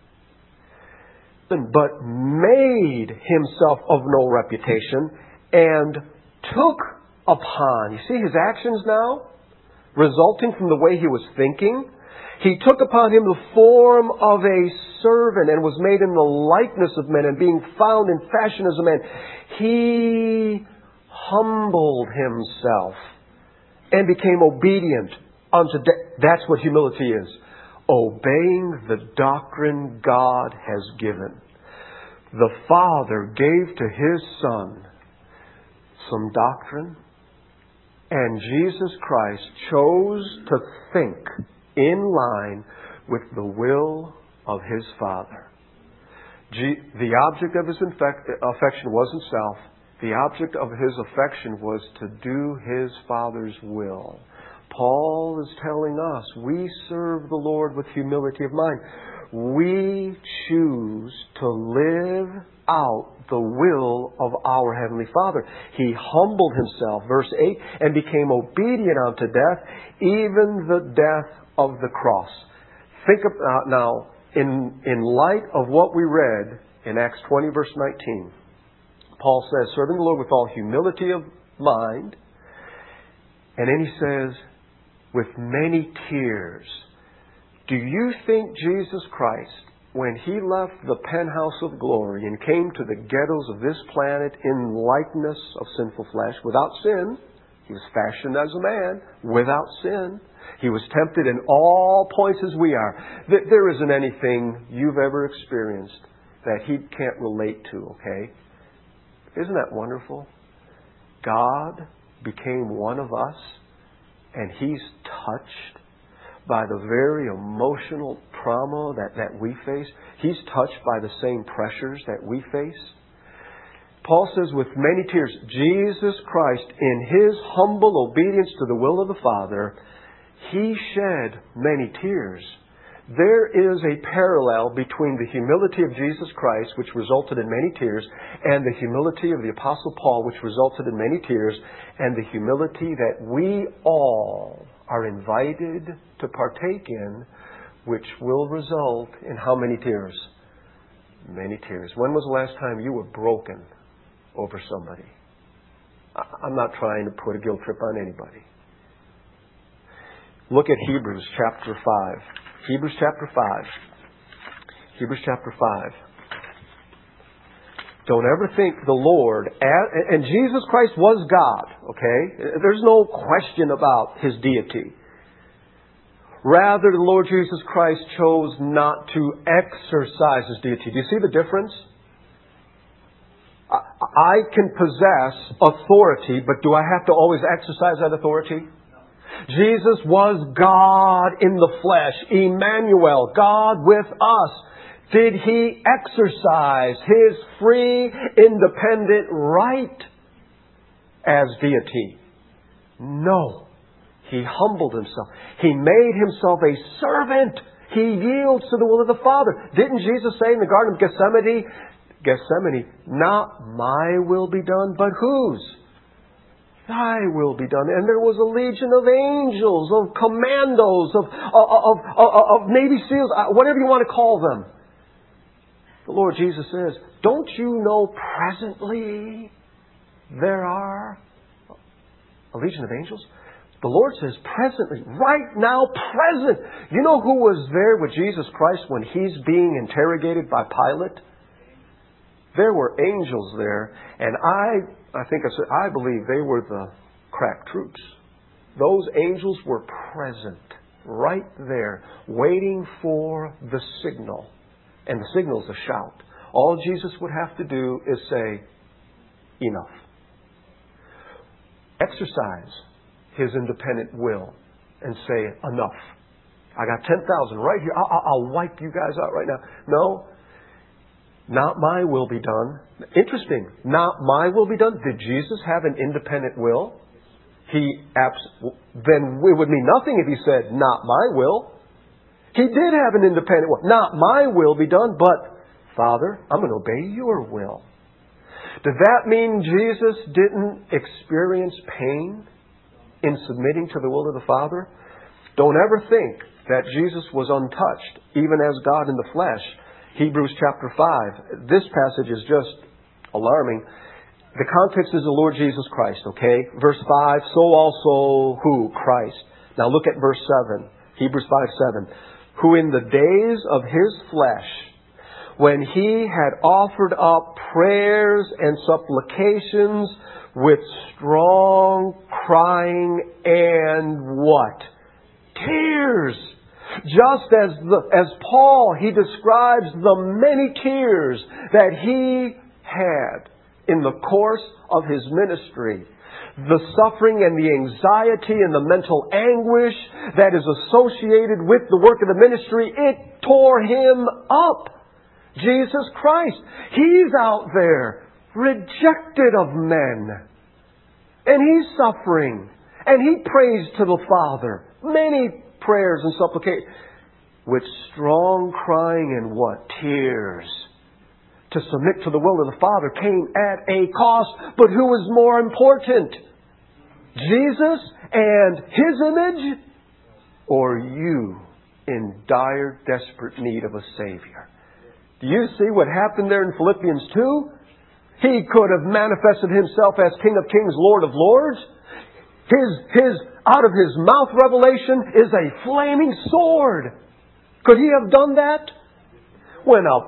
But made Himself of no reputation and took upon, you see his actions now, resulting from the way he was thinking. He took upon Him the form of a servant and was made in the likeness of men, and being found in fashion as a man, He humbled Himself and became obedient unto death. That's what humility is. Obeying the doctrine God has given. The Father gave to His Son some doctrine, and Jesus Christ chose to think in line with the will of His Father. The object of His affection wasn't self. The object of His affection was to do His Father's will. Paul is telling us we serve the Lord with humility of mind. We choose to live out the will of our Heavenly Father. He humbled Himself, verse 8, and became obedient unto death, even the death of the cross. Think about now, in light of what we read in Acts 20, verse 19, Paul says, serving the Lord with all humility of mind, and then he says, with many tears. Do you think Jesus Christ, when He left the penthouse of glory and came to the ghettos of this planet in likeness of sinful flesh, without sin, He was fashioned as a man without sin. He was tempted in all points as we are. There isn't anything you've ever experienced that He can't relate to, okay? Isn't that wonderful? God became one of us, and He's touched by the very emotional trauma that we face. He's touched by the same pressures that we face. Paul says, with many tears, Jesus Christ, in His humble obedience to the will of the Father, He shed many tears. There is a parallel between the humility of Jesus Christ, which resulted in many tears, and the humility of the Apostle Paul, which resulted in many tears, and the humility that we all are invited to partake in, which will result in how many tears? Many tears. When was the last time you were broken over somebody? I'm not trying to put a guilt trip on anybody. Look at Hebrews chapter 5. Hebrews chapter 5. Hebrews chapter 5. Don't ever think the Lord, and Jesus Christ was God, okay? There's no question about His deity. Rather, the Lord Jesus Christ chose not to exercise His deity. Do you see the difference? I can possess authority, but do I have to always exercise that authority? Jesus was God in the flesh, Emmanuel, God with us. Did He exercise His free, independent right as deity? No. He humbled Himself. He made Himself a servant. He yields to the will of the Father. Didn't Jesus say in the Garden of Gethsemane, not my will be done, but whose? Thy will be done. And there was a legion of angels, of commandos, of Navy SEALs, whatever you want to call them. The Lord Jesus says, don't you know presently there are a legion of angels? The Lord says presently, right now, present. You know who was there with Jesus Christ when He's being interrogated by Pilate? There were angels there, and I believe they were the crack troops. Those angels were present, right there, waiting for the signal. And the signal is a shout. All Jesus would have to do is say, enough. Exercise His independent will and say, enough. I got 10,000 right here. I'll wipe you guys out right now. No. Not my will be done. Interesting. Not my will be done. Did Jesus have an independent will? Then it would mean nothing if He said, not my will. He did have an independent will. Not my will be done, but Father, I'm going to obey your will. Does that mean Jesus didn't experience pain in submitting to the will of the Father? Don't ever think that Jesus was untouched, even as God in the flesh. Hebrews chapter 5. This passage is just alarming. The context is the Lord Jesus Christ, okay? Verse 5, so also who? Christ. Now look at verse 7. Hebrews 5:7. Who in the days of His flesh, when He had offered up prayers and supplications with strong crying and what? Tears. Just as Paul, he describes the many tears that he had in the course of his ministry. The suffering and the anxiety and the mental anguish that is associated with the work of the ministry, it tore him up. Jesus Christ, He's out there, rejected of men. And He's suffering. And He prays to the Father. Many prayers and supplications. With strong crying and what? Tears. To submit to the will of the Father came at a cost. But who was more important? Jesus and His image? Or you in dire, desperate need of a Savior? Do you see what happened there in Philippians 2? He could have manifested Himself as King of Kings, Lord of Lords. His out of His mouth revelation is a flaming sword. Could He have done that? When a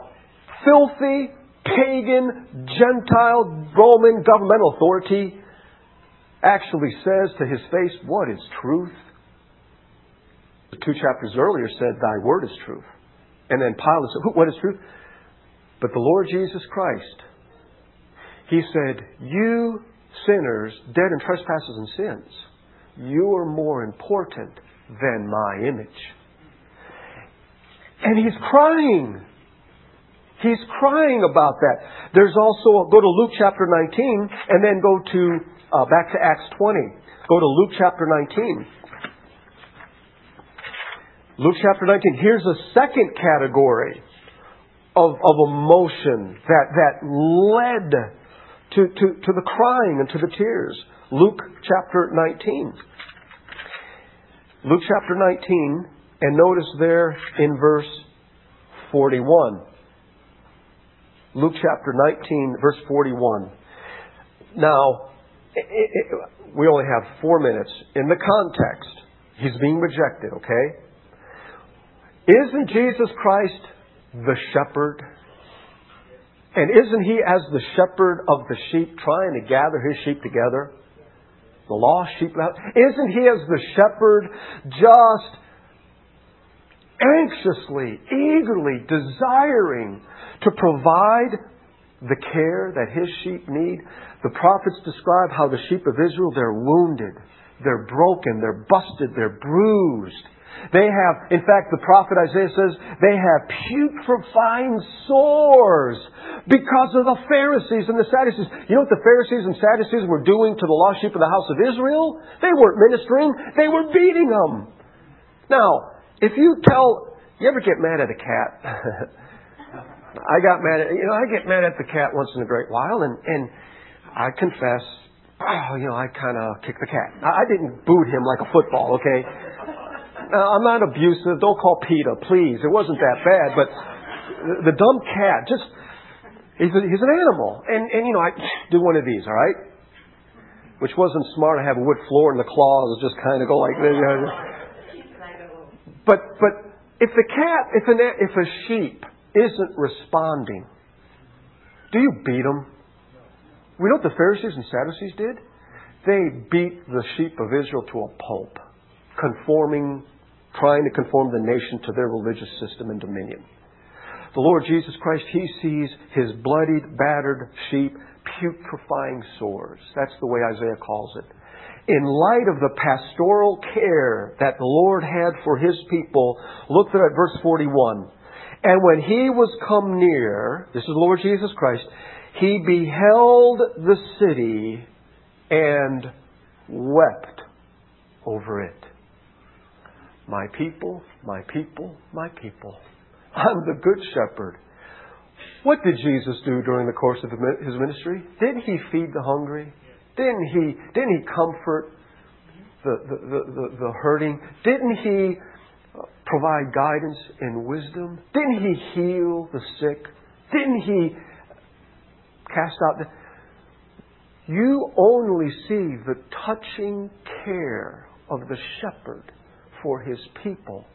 filthy, pagan, Gentile, Roman governmental authority actually says to his face, what is truth? 2 chapters earlier said, thy word is truth. And then Pilate said, what is truth? But the Lord Jesus Christ, He said, you sinners, dead in trespasses and sins, you are more important than my image. And He's crying. He's crying about that. There's also, go to Luke chapter 19 and then go to, back to Acts 20. Go to Luke chapter 19. Luke chapter 19. Here's a second category of emotion that led to the crying and to the tears. Luke chapter 19. Luke chapter 19, and notice there in verse 41. Luke chapter 19, verse 41. Now, we only have 4 minutes. In the context, He's being rejected, okay? Isn't Jesus Christ the shepherd? And isn't He, as the shepherd of the sheep, trying to gather His sheep together? The lost sheep. Isn't He, as the shepherd, just anxiously, eagerly desiring to provide the care that His sheep need? The prophets describe how the sheep of Israel, they're wounded, they're broken, they're busted, they're bruised. They have, in fact, the prophet Isaiah says, they have putrefying sores because of the Pharisees and the Sadducees. You know what the Pharisees and Sadducees were doing to the lost sheep of the house of Israel? They weren't ministering, they were beating them. Now, if you ever get mad at a cat? I get mad at the cat once in a great while, and I confess, I kind of kicked the cat. I didn't boot him like a football, okay? I'm not abusive. Don't call PETA, please. It wasn't that bad, but the dumb cat, he's an animal. And I do one of these, all right? Which wasn't smart. I have a wood floor and the claws just kind of go like this. But if a sheep isn't responding, do you beat them? We know what the Pharisees and Sadducees did? They beat the sheep of Israel to a pulp, trying to conform the nation to their religious system and dominion. The Lord Jesus Christ, He sees His bloodied, battered sheep, putrefying sores. That's the way Isaiah calls it. In light of the pastoral care that the Lord had for His people, look there at verse 41. And when He was come near, this is the Lord Jesus Christ, He beheld the city and wept over it. My people, my people, my people. I'm the good shepherd. What did Jesus do during the course of His ministry? Didn't He feed the hungry? Didn't He comfort the hurting? Didn't He provide guidance and wisdom? Didn't He heal the sick? Didn't He cast out You only see the touching care of the shepherd for His people.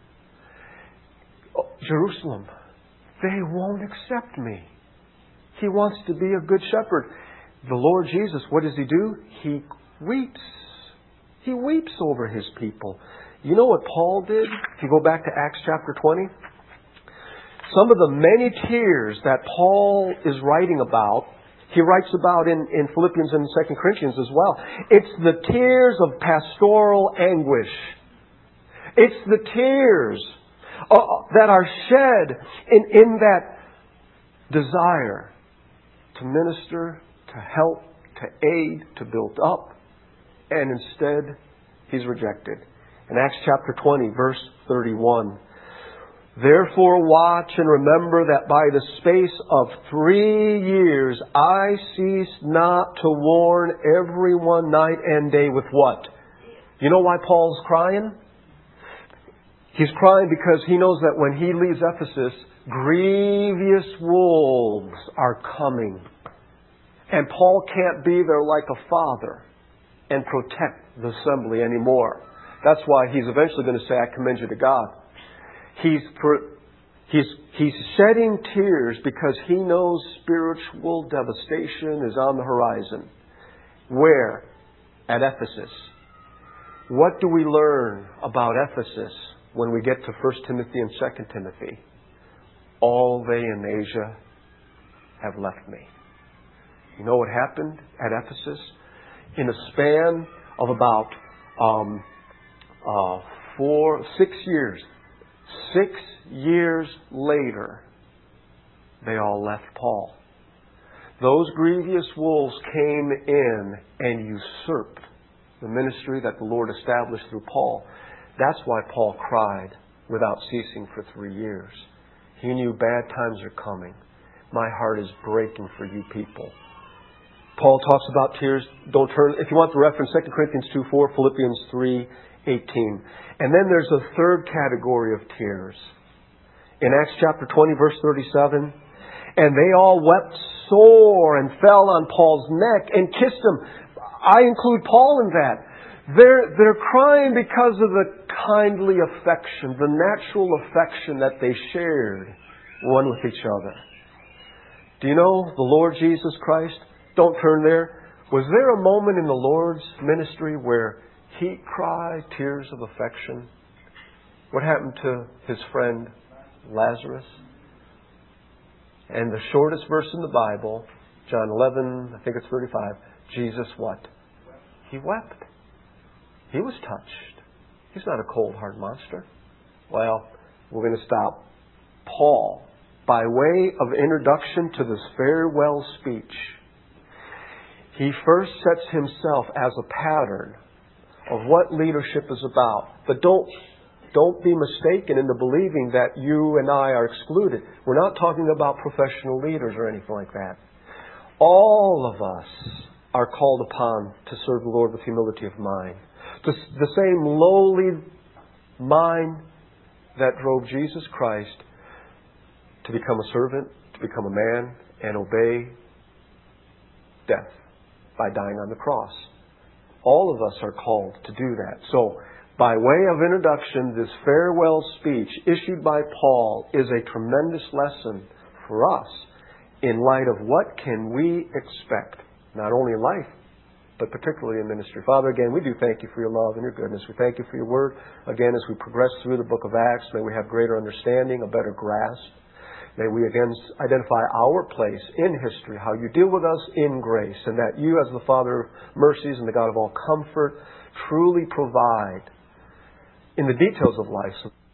Jerusalem, they won't accept me. He wants to be a good shepherd. The Lord Jesus, what does He do? He weeps. He weeps over His people. You know what Paul did? If you go back to Acts chapter 20, some of the many tears that Paul is writing about, he writes about in Philippians and 2 Corinthians as well. It's the tears of pastoral anguish. It's the tears that are shed in that desire to minister, to help, to aid, to build up. And instead, he's rejected. In Acts chapter 20, verse 31. Therefore watch and remember that by the space of 3 years I ceased not to warn everyone night and day with what? You know why Paul's crying? He's crying because he knows that when he leaves Ephesus, grievous wolves are coming. And Paul can't be there like a father and protect the assembly anymore. That's why he's eventually going to say, I commend you to God. He's shedding tears because he knows spiritual devastation is on the horizon. Where? at Ephesus. What do we learn about Ephesus when we get to 1 Timothy and 2 Timothy? All they in Asia have left me. You know what happened at Ephesus? In a span of about 6 years. 6 years later, they all left Paul. Those grievous wolves came in and usurped the ministry that the Lord established through Paul. That's why Paul cried without ceasing for 3 years. He knew bad times are coming. My heart is breaking for you people. Paul talks about tears. Don't turn. If you want the reference, 2 Corinthians 2:4, Philippians 3:18. And then there's a third category of tears. In Acts chapter 20, verse 37, and they all wept sore and fell on Paul's neck and kissed him. I include Paul in that. They're crying because of the kindly affection, the natural affection that they shared one with each other. Do you know the Lord Jesus Christ? Don't turn there. Was there a moment in the Lord's ministry where He cried tears of affection? What happened to His friend Lazarus? And the shortest verse in the Bible, John 11, I think it's 35, Jesus what? He wept. He was touched. He's not a cold, hard monster. Well, we're going to stop. Paul, by way of introduction to this farewell speech, he first sets himself as a pattern of what leadership is about. But don't be mistaken into believing that you and I are excluded. We're not talking about professional leaders or anything like that. All of us are called upon to serve the Lord with humility of mind. The same lowly mind that drove Jesus Christ to become a servant, to become a man, and obey death by dying on the cross. All of us are called to do that. So, by way of introduction, this farewell speech issued by Paul is a tremendous lesson for us in light of what can we expect, not only in life, but particularly in ministry. Father, again, we do thank You for Your love and Your goodness. We thank You for Your word. Again, as we progress through the book of Acts, may we have greater understanding, a better grasp. May we again identify our place in history, how You deal with us in grace, and that You, as the Father of mercies and the God of all comfort, truly provide in the details of life